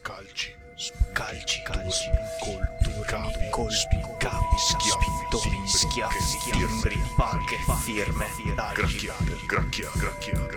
calci, colpi, capi, spintoni, schiaffi, timbri, pacche, firme, gracchiate.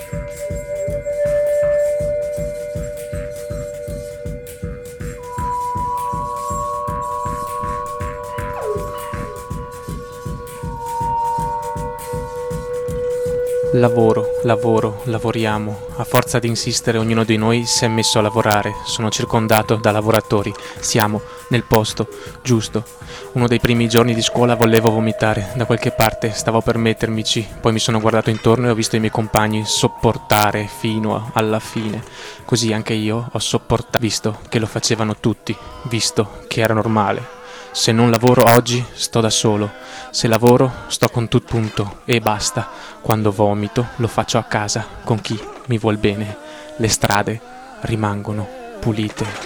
Lavoriamo. A forza di insistere ognuno di noi si è messo a lavorare. Sono circondato da lavoratori. Siamo nel posto giusto. Uno dei primi giorni di scuola volevo vomitare. Da qualche parte stavo per mettermici. Poi mi sono guardato intorno e ho visto i miei compagni sopportare fino alla fine. Così anche io ho sopportato, visto che lo facevano tutti, visto che era normale. Se non lavoro oggi, sto da solo. Se lavoro, sto con tutto punto e basta. Quando vomito, lo faccio a casa, con chi mi vuol bene. Le strade rimangono pulite.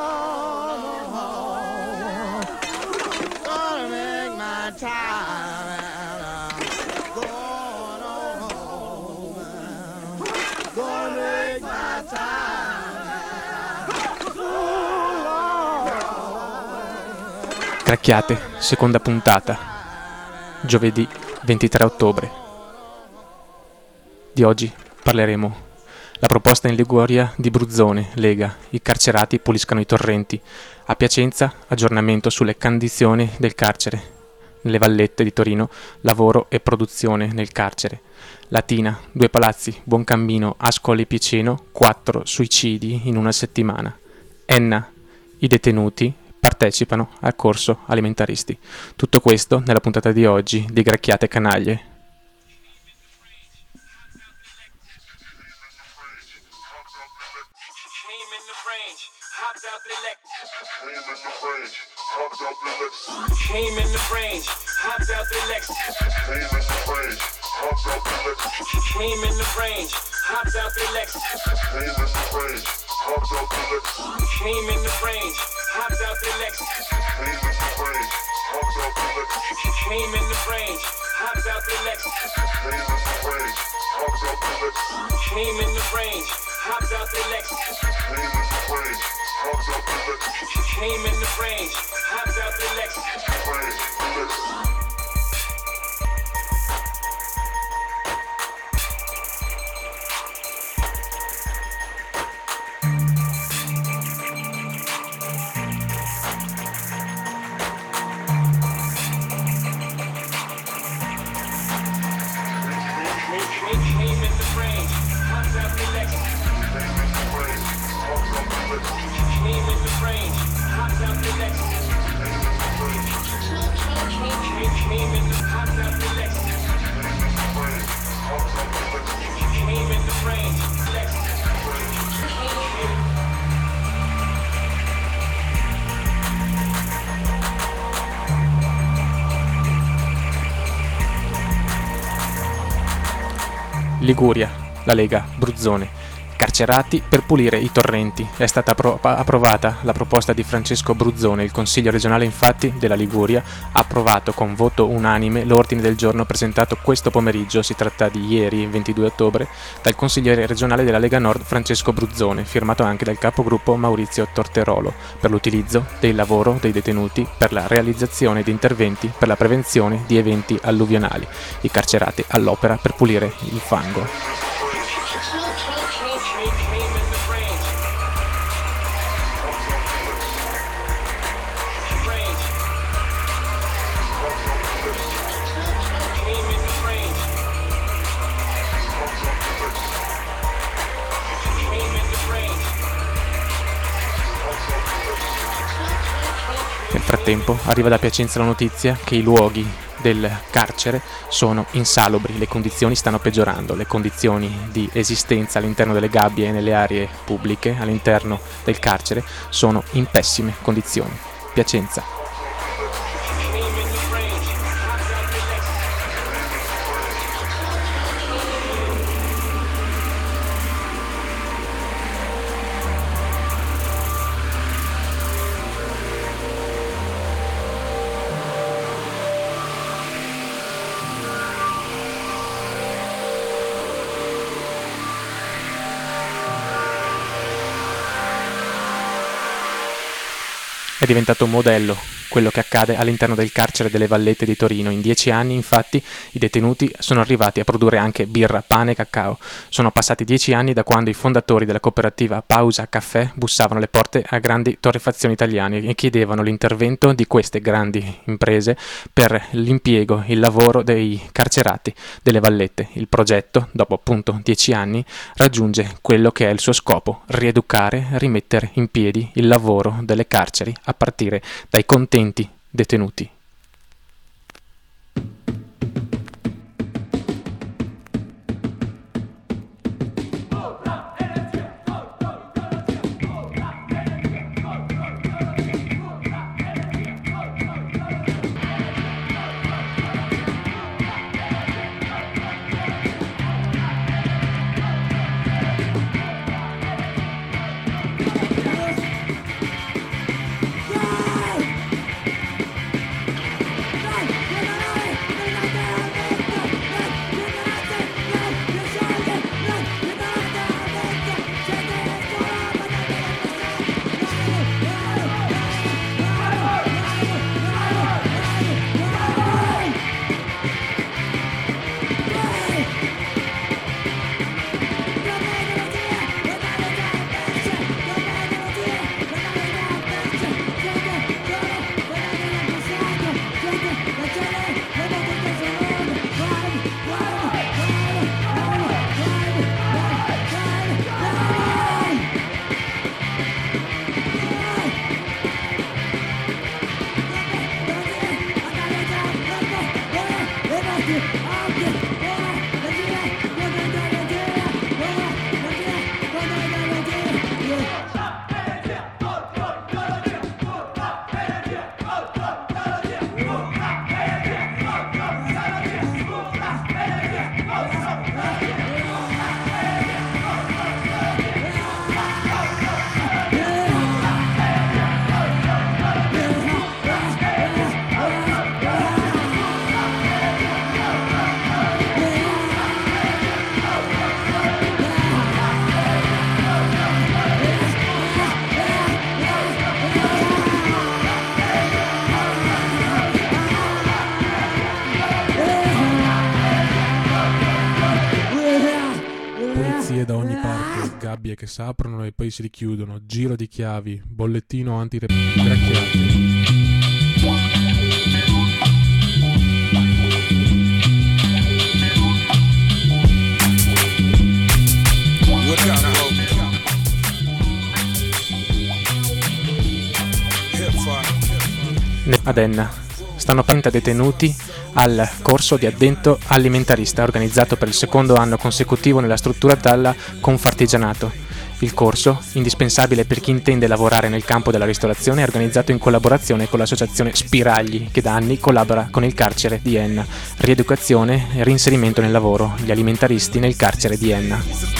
Gracchiate, seconda puntata, giovedì 23 ottobre. Di oggi parleremo la proposta in Liguria di Bruzzone, Lega, i carcerati puliscano i torrenti. A Piacenza, aggiornamento sulle condizioni del carcere. Nelle Vallette di Torino, lavoro e produzione nel carcere. Latina, 2 palazzi, Buoncammino, Ascoli Piceno, 4 suicidi in una settimana. Enna, i detenuti partecipano al corso alimentaristi. Tutto questo nella puntata di oggi di Gracchiate Canaglie. Came in the range, hopped out the Lexus. Came in the range, hopped out the Lexus. Came in the range, hopped out the Lexus. Came in the range, hopped out the Lexus. Came in the range, hopped out the Lexus. Came in the range, hopped out the Lexus. Liguria, la Lega, Bruzzone. Carcerati per pulire i torrenti. È stata approvata la proposta di Francesco Bruzzone. Il Consiglio regionale infatti della Liguria ha approvato con voto unanime l'ordine del giorno presentato questo pomeriggio, si tratta di ieri 22 ottobre, dal consigliere regionale della Lega Nord Francesco Bruzzone, firmato anche dal capogruppo Maurizio Torterolo, per l'utilizzo del lavoro dei detenuti per la realizzazione di interventi per la prevenzione di eventi alluvionali. I carcerati all'opera per pulire il fango. Nel frattempo arriva da Piacenza la notizia che i luoghi del carcere sono insalubri, le condizioni stanno peggiorando, le condizioni di esistenza all'interno delle gabbie e nelle aree pubbliche all'interno del carcere sono in pessime condizioni. Piacenza. È diventato un modello quello che accade all'interno del carcere delle Vallette di Torino. In 10 anni, infatti, i detenuti sono arrivati a produrre anche birra, pane e cacao. Sono passati 10 anni da quando i fondatori della cooperativa Pausa Caffè bussavano alle porte a grandi torrefazioni italiane e chiedevano l'intervento di queste grandi imprese per l'impiego, il lavoro dei carcerati delle Vallette. Il progetto, dopo appunto 10 anni, raggiunge quello che è il suo scopo: rieducare, rimettere in piedi il lavoro delle carceri a partire dai contenti detenuti. Da ogni parte, gabbie che s'aprono e poi si richiudono, giro di chiavi, bollettino anti-gracchiate. Ad Enna stanno 30 detenuti al corso di addetto alimentarista organizzato per il secondo anno consecutivo nella struttura dalla Confartigianato. Il corso, indispensabile per chi intende lavorare nel campo della ristorazione, è organizzato in collaborazione con l'associazione Spiragli, che da anni collabora con il carcere di Enna. Rieducazione e reinserimento nel lavoro, gli alimentaristi nel carcere di Enna.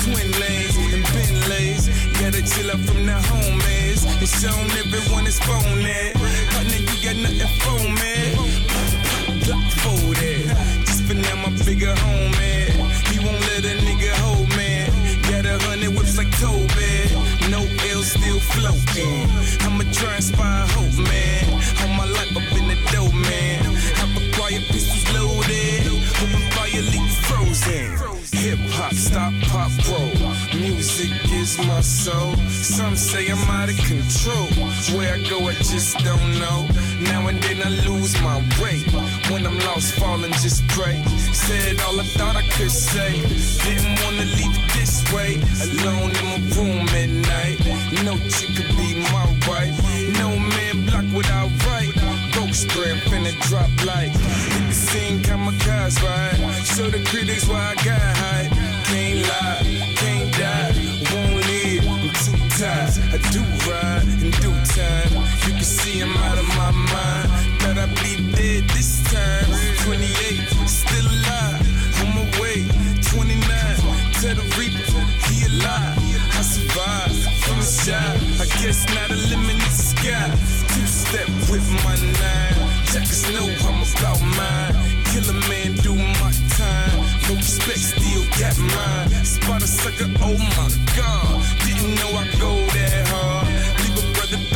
Bigger home, man. He won't let a nigga hold, man. Got 100 whips like Toby. No L still floating. I'ma try and spy hope, man. All my life I've been a dope, man. I've acquired pistols loaded. Open fire, leak frozen. Hip hop, stop, pop, roll. Music is my soul. Some say I'm out of control. Where I go, I just don't know. Now and then I lose my way. When I'm lost, falling, just pray. Said all I thought I could say. Didn't wanna leave it this way. Alone in my room at night. No chick could be my wife. No man block what I write. Ghost spray, I'm finna drop like. Hit the scene, kamikaze, right? Show the critics why I got hype. Can't lie, can't die, won't live, I'm too tired. I do ride in due time. You can see I'm out of my mind. Thought I'd be dead this time. 28, still alive, on my way. 29, tell the reaper, he alive. I survived from the shot. I guess not a limit in the sky. Two-step with my 9. Jackers know I'm about mine. Kill a man, do my time. No respect, still got mine. Spot a sucker, oh my god. Didn't know I go that hard. Leave a brother, throw slash.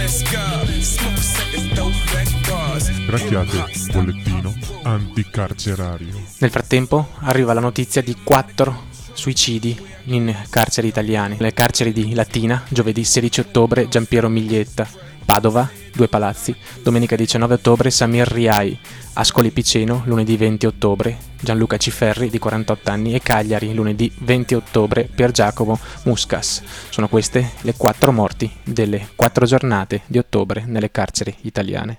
cigar. Smoke seconds, throwback bars. Gracchiate, bollettino anticarcerario. Nel frattempo arriva la notizia di 4 suicidi in carceri italiane. Le carceri di Latina, giovedì 16 ottobre, Giampiero Miglietta. Padova, 2 palazzi, domenica 19 ottobre, Samir Riai. Ascoli Piceno, lunedì 20 ottobre, Gianluca Ciferri, di 48 anni, e Cagliari, lunedì 20 ottobre, Pier Giacomo Muscas. Sono queste le 4 morti delle 4 giornate di ottobre nelle carceri italiane.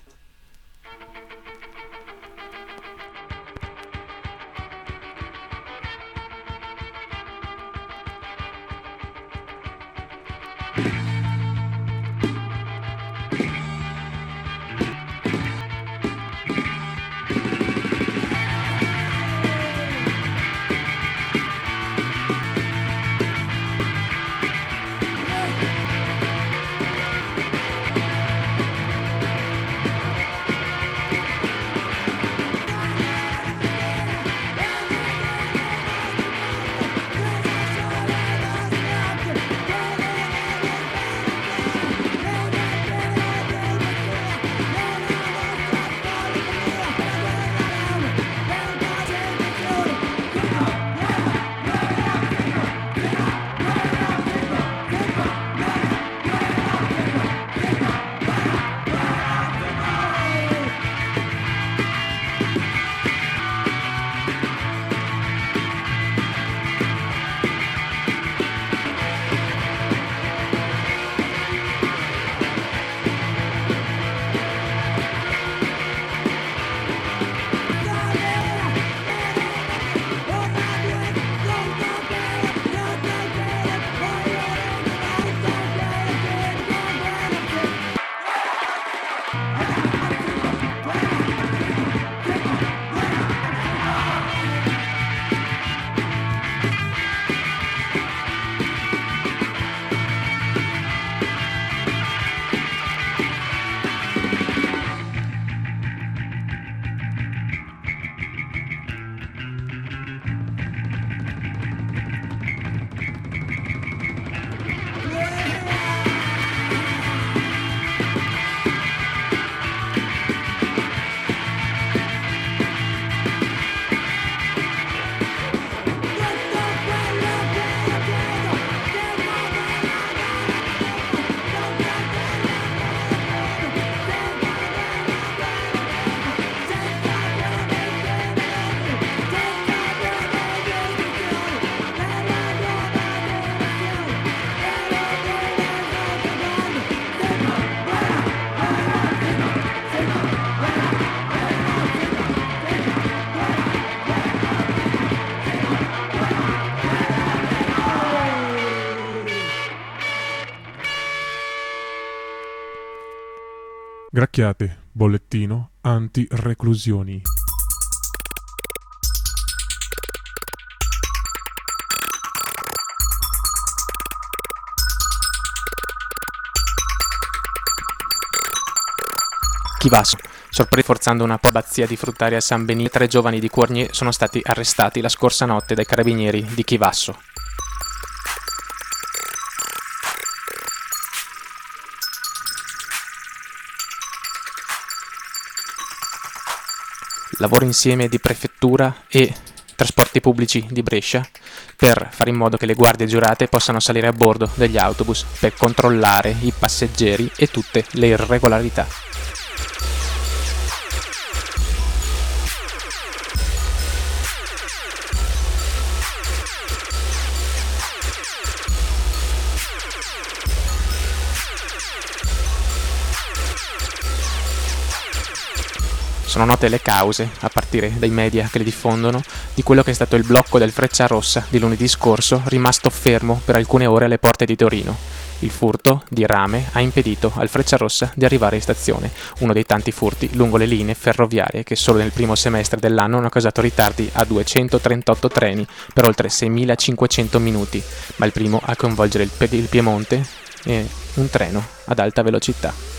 Gracchiate, bollettino anti-reclusioni. Chivasso. Forzando una abbazia di fruttaria a San Benito, 3 giovani di Cournier sono stati arrestati la scorsa notte dai carabinieri di Chivasso. Lavoro insieme di prefettura e trasporti pubblici di Brescia per fare in modo che le guardie giurate possano salire a bordo degli autobus per controllare i passeggeri e tutte le irregolarità. Sono note le cause, a partire dai media che le diffondono, di quello che è stato il blocco del Frecciarossa di lunedì scorso, rimasto fermo per alcune ore alle porte di Torino. Il furto di rame ha impedito al Frecciarossa di arrivare in stazione, uno dei tanti furti lungo le linee ferroviarie che solo nel primo semestre dell'anno hanno causato ritardi a 238 treni per oltre 6.500 minuti, ma il primo a coinvolgere il Piemonte è un treno ad alta velocità.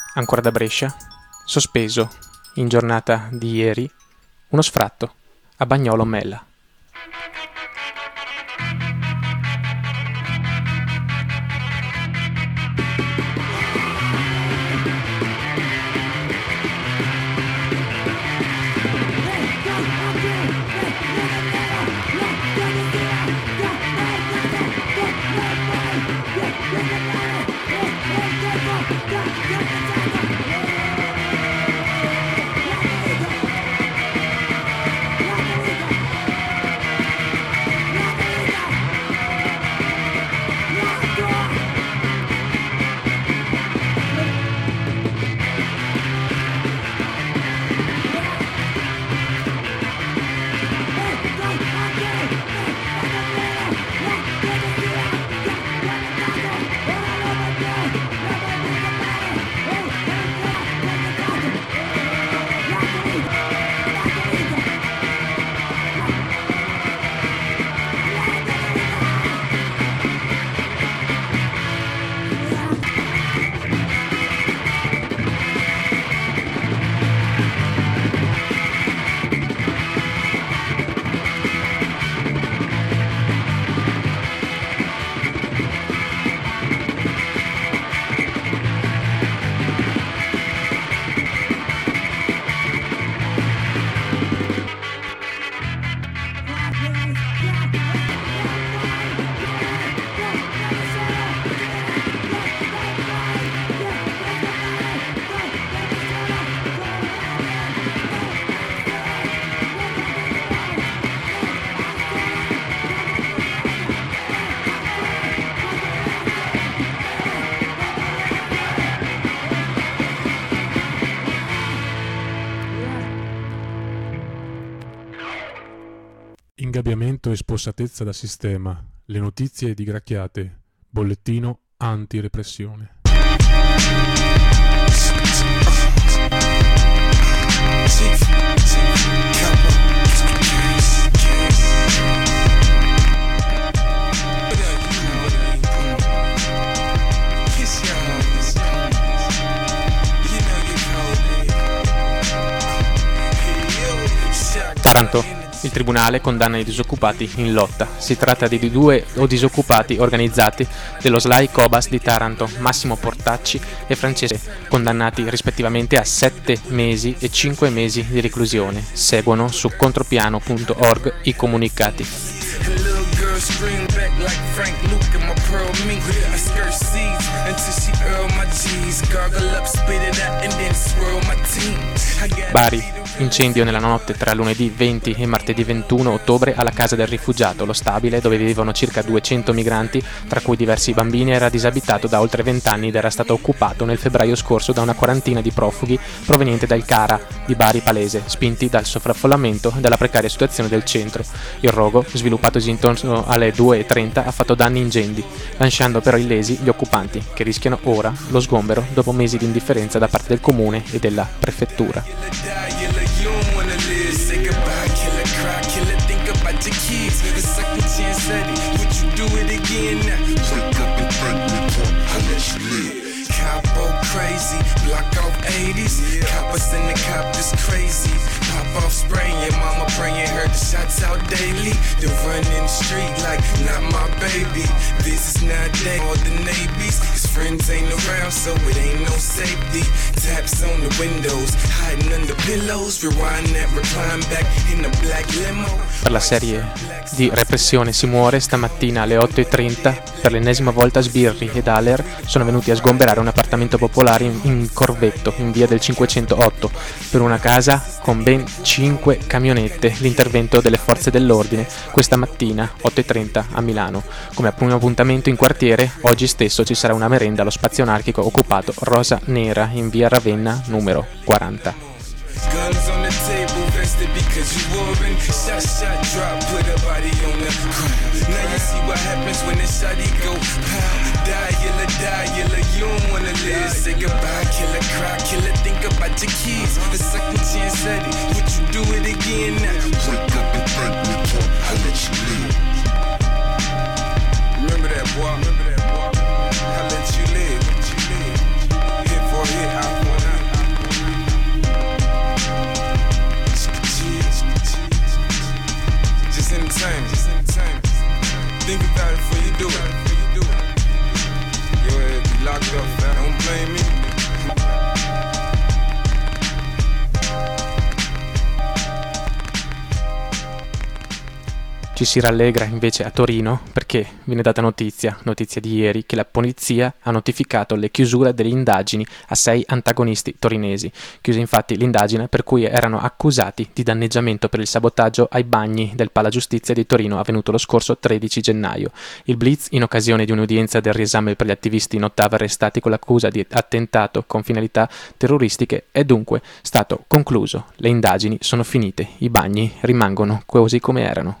Ancora da Brescia, sospeso in giornata di ieri, uno sfratto a Bagnolo Mella. Ingabbiamento e spossatezza da sistema, le notizie di Gracchiate, bollettino anti-repressione. Taranto. Il tribunale condanna i disoccupati in lotta. Si tratta di due disoccupati organizzati dello SLAI Cobas di Taranto, Massimo Portacci e Francesco, condannati rispettivamente a 7 mesi e 5 mesi di reclusione. Seguono su contropiano.org i comunicati. Bari. Incendio nella notte tra lunedì 20 e martedì 21 ottobre alla casa del rifugiato, lo stabile dove vivevano circa 200 migranti, tra cui diversi bambini, era disabitato da oltre 20 anni ed era stato occupato nel febbraio scorso da una quarantina di profughi provenienti dal CARA di Bari Palese, spinti dal sovraffollamento e dalla precaria situazione del centro. Il rogo, sviluppatosi intorno alle 2:30, ha fatto danni ingenti, lasciando però illesi gli occupanti, che rischiano ora lo sgombero dopo mesi di indifferenza da parte del comune e della prefettura. Crazy, block off 80s, coppers in the cop is crazy. Pop off spraying, mama praying, heard the shots out daily. They run in the street like, not my baby. This is not day or the navies. His friends ain't around, so it ain't no safety. Taps on the windows, hiding under pillows. Rewind that, recline back in the black limo. Per la serie di repressione si muore. Stamattina alle 8:30 per l'ennesima volta Sbirri ed Aler sono venuti a sgomberare un appartamento popolare in Corvetto, in via del 508, per una casa con ben 5 camionette. L'intervento delle forze dell'ordine questa mattina 8:30 a Milano. Come primo appuntamento in quartiere, oggi stesso ci sarà una merenda allo spazio anarchico occupato Rosa Nera in via Ravenna numero 40. Guns on the table, vested because you warring. Shot, drop, put a body on the ground. Now you see what happens when the shotty go pow. Die, you don't wanna live. Say goodbye, killer, cry, killer, think about your kids. The second chance at it, would you do it again now? Wake up and thank me, I'll let you live. Remember that, boy, I'll let you live. Hit for hit, out for entertainment. Think about it before you do it. Your ass be locked up, man. Don't blame me. Ci si rallegra invece a Torino perché viene data notizia di ieri, che la polizia ha notificato le chiusure delle indagini a 6 antagonisti torinesi. Chiusa infatti l'indagine per cui erano accusati di danneggiamento per il sabotaggio ai bagni del Pala Giustizia di Torino avvenuto lo scorso 13 gennaio. Il Blitz, in occasione di un'udienza del riesame per gli attivisti in ottava arrestati con l'accusa di attentato con finalità terroristiche, è dunque stato concluso. Le indagini sono finite, i bagni rimangono così come erano.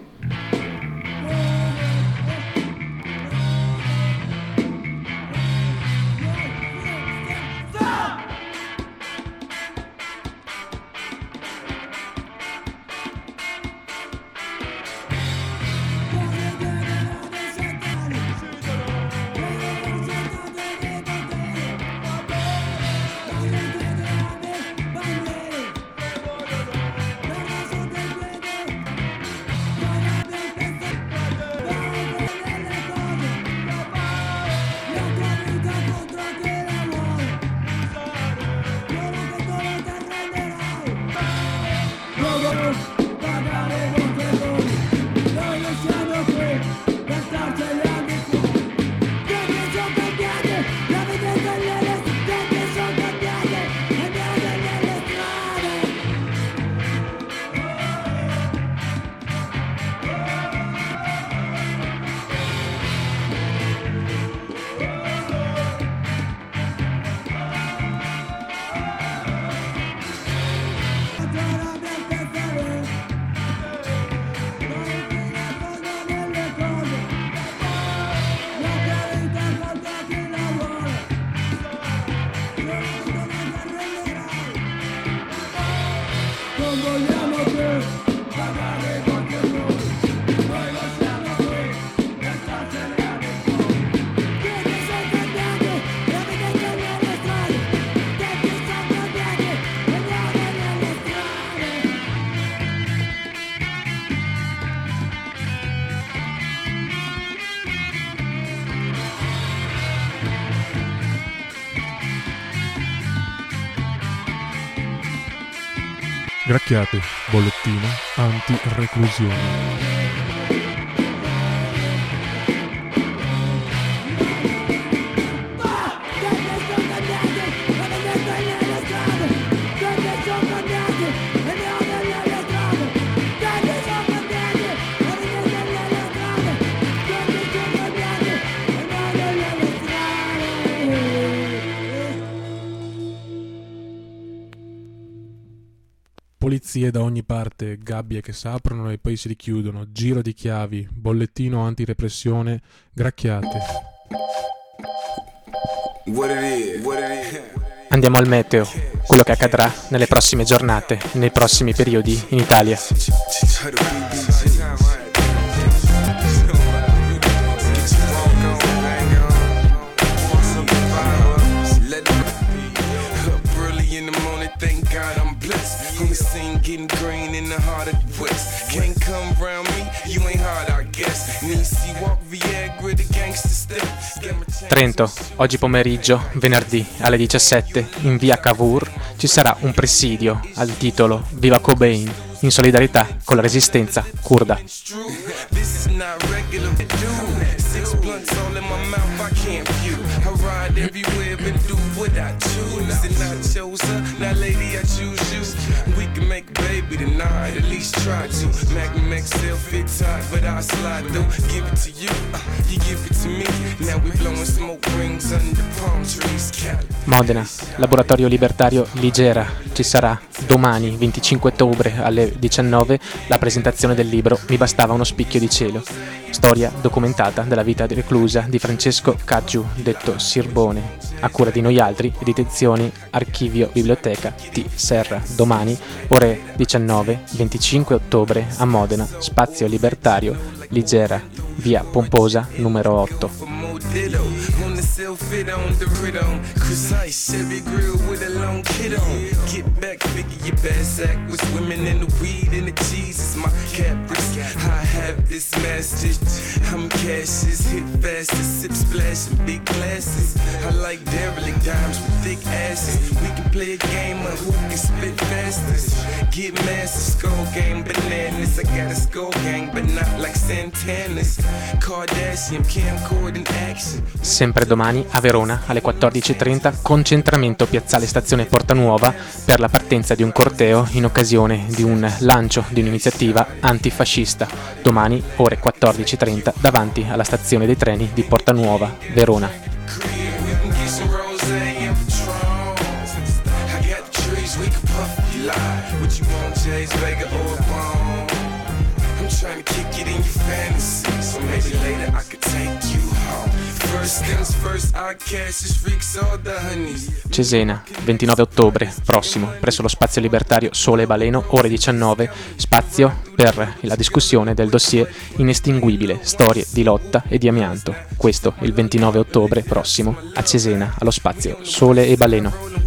Gracchiate, bollettino, anti-reclusione. Polizie da ogni parte, gabbie che s'aprono e poi si richiudono, giro di chiavi, bollettino antirepressione, gracchiate. Andiamo al meteo, quello che accadrà nelle prossime giornate, nei prossimi periodi in Italia. Getting green in the heart of the West. Can't come around me, you ain't hard, I guess. Need to see walk Viagra, the gangster step. Trento, oggi pomeriggio, venerdì alle 17, in via Cavour, ci sarà un presidio al titolo Viva Cobain, in solidarietà con la resistenza curda. Make a baby tonight, at least try to. Magnum XL fit tight, but I slide through. Give it to you, you give it to me. Now we blowing smoke rings under palm trees. Modena, laboratorio libertario Ligera. Ci sarà domani, 25 ottobre alle 19, la presentazione del libro Mi bastava uno spicchio di cielo. Storia documentata della vita reclusa di Francesco Caggiu, detto Sirbone, a cura di Noi Altri, Edizioni Archivio Biblioteca T. Serra. Domani, ore 19, 25 ottobre a Modena, spazio libertario Ligera, via Pomposa numero 8. Get back, figure your bad sack with swimming in the weed and the cheese is my caprice. High text message. I'm cashes, hit fast, sip splash in big glasses. I like derelict dimes with thick asses. We can play a game of who can spit fastest. Get massive, skull game bananas. I got a skull gang, but not like Santana's. Kardashian, camcorder in action. Sempre domani a Verona alle 14:30 concentramento piazzale stazione Porta Nuova per la partenza di un corteo in occasione di un lancio di un'iniziativa antifascista. Domani ore 14:30 davanti alla stazione dei treni di Porta Nuova, Verona. Cesena, 29 ottobre prossimo, presso lo spazio libertario Sole e Baleno, ore 19, spazio per la discussione del dossier Inestinguibile, storie di lotta e di amianto. Questo il 29 ottobre prossimo a Cesena, allo spazio Sole e Baleno.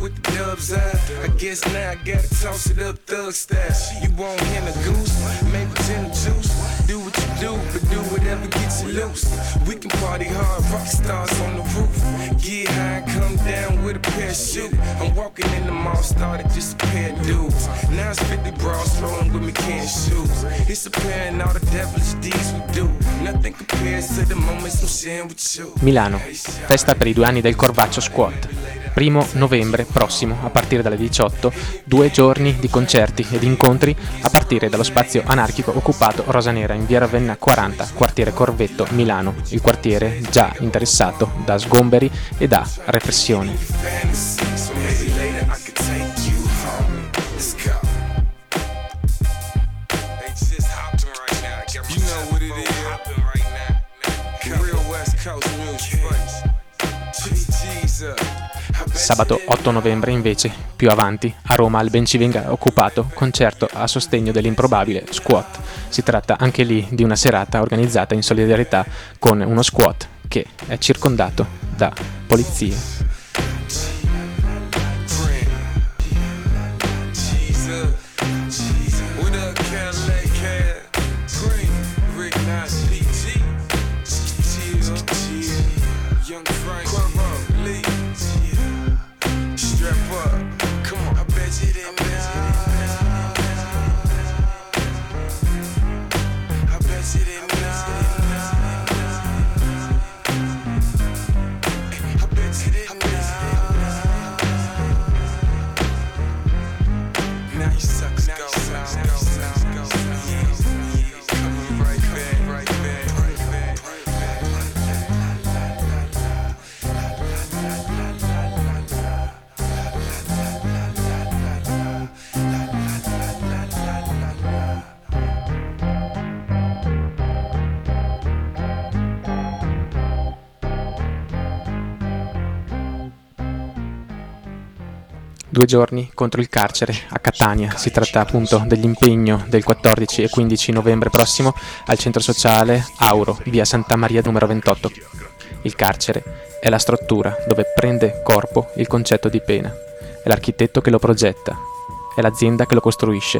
Get high, come down with a parachute. I'm walking in the mall, started just a pair of dudes. Now it's 50 bras rolling with me can't shoes. It's apparent all the devilish deeds we do. Nothing compares to the moments I'm sharing with you. Milano, festa per i 2 anni del Corvaccio Squat. 1 novembre prossimo, a partire dalle 18, 2 giorni di concerti ed incontri a partire dallo spazio anarchico occupato Rosanera in via Ravenna 40, quartiere Corvetto, Milano, il quartiere già interessato da sgomberi e da repressione. Sabato 8 novembre invece, più avanti, a Roma al Bencivenga occupato, concerto a sostegno dell'improbabile squat. Si tratta anche lì di una serata organizzata in solidarietà con uno squat che è circondato da polizie. Due giorni contro il carcere a Catania. Si tratta appunto dell'impegno del 14 e 15 novembre prossimo al centro sociale Auro, via Santa Maria numero 28. Il carcere è la struttura dove prende corpo il concetto di pena. È l'architetto che lo progetta, è l'azienda che lo costruisce,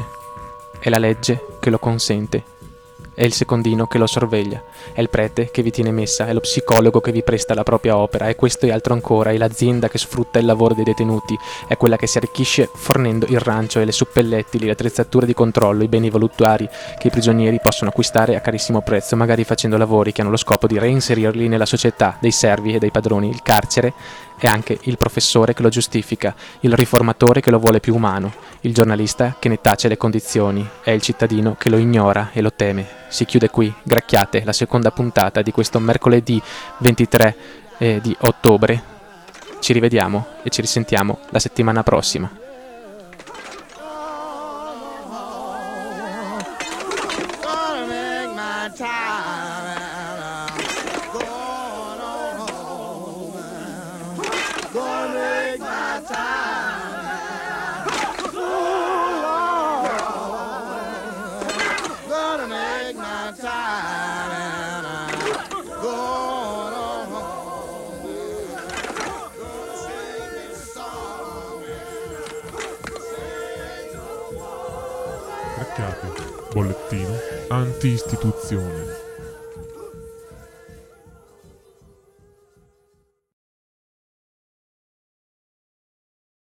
è la legge che lo consente, è il secondino che lo sorveglia, è il prete che vi tiene messa, è lo psicologo che vi presta la propria opera, è questo e altro ancora, è l'azienda che sfrutta il lavoro dei detenuti, è quella che si arricchisce fornendo il rancio e le suppellettili, le attrezzature di controllo, i beni voluttuari che i prigionieri possono acquistare a carissimo prezzo, magari facendo lavori che hanno lo scopo di reinserirli nella società dei servi e dei padroni. Il carcere è anche il professore che lo giustifica, il riformatore che lo vuole più umano, il giornalista che ne tace le condizioni, è il cittadino che lo ignora e lo teme. Si chiude qui, Gracchiate, la seconda puntata di questo mercoledì 23 di ottobre. Ci rivediamo e ci risentiamo la settimana prossima. Gracchiate, bollettino anti-istituzione.